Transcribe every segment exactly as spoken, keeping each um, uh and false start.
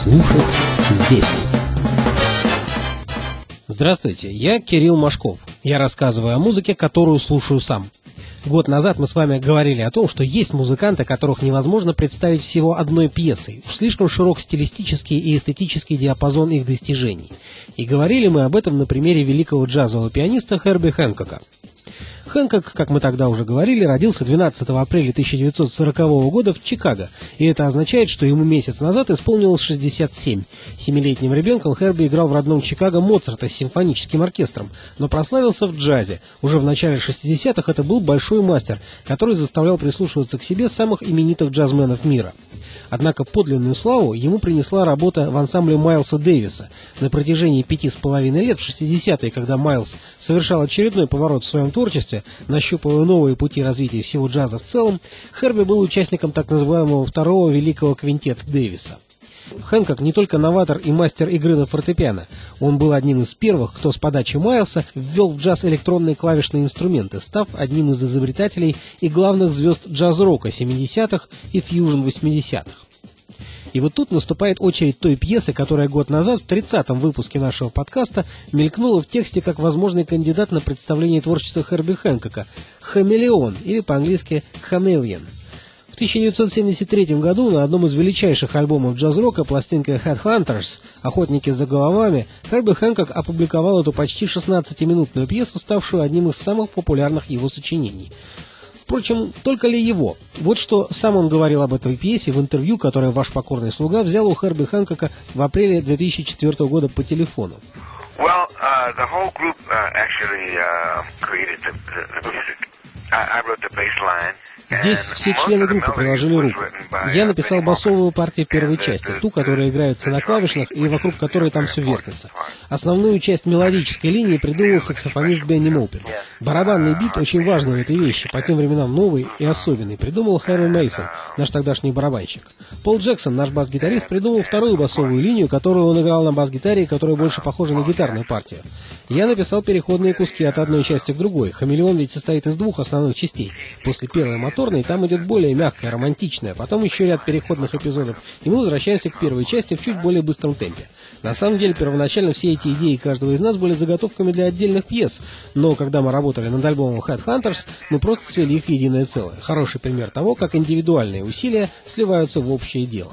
слушать здесь. Здравствуйте, я Кирилл Машков. Я рассказываю о музыке, которую слушаю сам. Год назад мы с вами говорили о том, что есть музыканты, которых невозможно представить всего одной пьесой. Уж слишком широк стилистический и эстетический диапазон их достижений. И говорили мы об этом на примере великого джазового пианиста Херби Хэнкока. Хэнкок, как мы тогда уже говорили, родился двенадцатого апреля тысяча девятьсот сорокового года в Чикаго, и это означает, что ему месяц назад исполнилось шестьдесят семь. Семилетним ребенком Херби играл в родном Чикаго Моцарта с симфоническим оркестром, но прославился в джазе. Уже в начале шестидесятых это был большой мастер, который заставлял прислушиваться к себе самых именитых джазменов мира. Однако подлинную славу ему принесла работа в ансамбле Майлса Дэвиса. На протяжении пяти с половиной лет, в шестидесятые, когда Майлс совершал очередной поворот в своем творчестве, нащупывая новые пути развития всего джаза в целом, Херби был участником так называемого второго великого квинтета Дэвиса. Хэнкок не только новатор и мастер игры на фортепиано. Он был одним из первых, кто с подачи Майлса ввел в джаз электронные клавишные инструменты, став одним из изобретателей и главных звезд джаз-рока семидесятых и фьюжн восьмидесятых. И вот тут наступает очередь той пьесы, которая год назад, в тридцатом выпуске нашего подкаста, мелькнула в тексте как возможный кандидат на представление творчества Херби Хэнкока «Хамелеон» или по-английски «Chameleon». В тысяча девятьсот семьдесят третьем году на одном из величайших альбомов джаз-рока, пластинка «Headhunters» «Охотники за головами», Херби Хэнкок опубликовал эту почти шестнадцатиминутную пьесу, ставшую одним из самых популярных его сочинений. Впрочем, только ли его? Вот что сам он говорил об этой пьесе в интервью, которое ваш покорный слуга взял у Херби Хэнкока в апреле две тысячи четвёртого года по телефону. Well, uh, the whole group uh, actually uh, created the, the, the music. I, I wrote the bass line. Здесь все члены группы приложили руку. Я написал басовую партию первой части, ту, которая играется на клавишных и вокруг которой там все вертится. Основную часть мелодической линии придумал саксофонист Бенни Моупин. Барабанный бит очень важный в этой вещи, по тем временам новый и особенный, придумал Харви Мейсон, наш тогдашний барабанщик. Пол Джексон, наш бас-гитарист, придумал вторую басовую линию, которую он играл на бас-гитаре, которая больше похожа на гитарную партию. Я написал переходные куски от одной части к другой. «Хамелеон» ведь состоит из двух основных частей. После первой моторной там идет более мягкая, романтичная, потом еще ряд переходных эпизодов, и мы возвращаемся к первой части в чуть более быстром темпе. На самом деле, первоначально все эти идеи каждого из нас были заготовками для отдельных пьес, но когда мы работали над альбомом Headhunters, мы просто свели их в единое целое. Хороший пример того, как индивидуальные усилия сливаются в общее дело.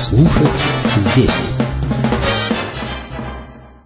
Слушать здесь.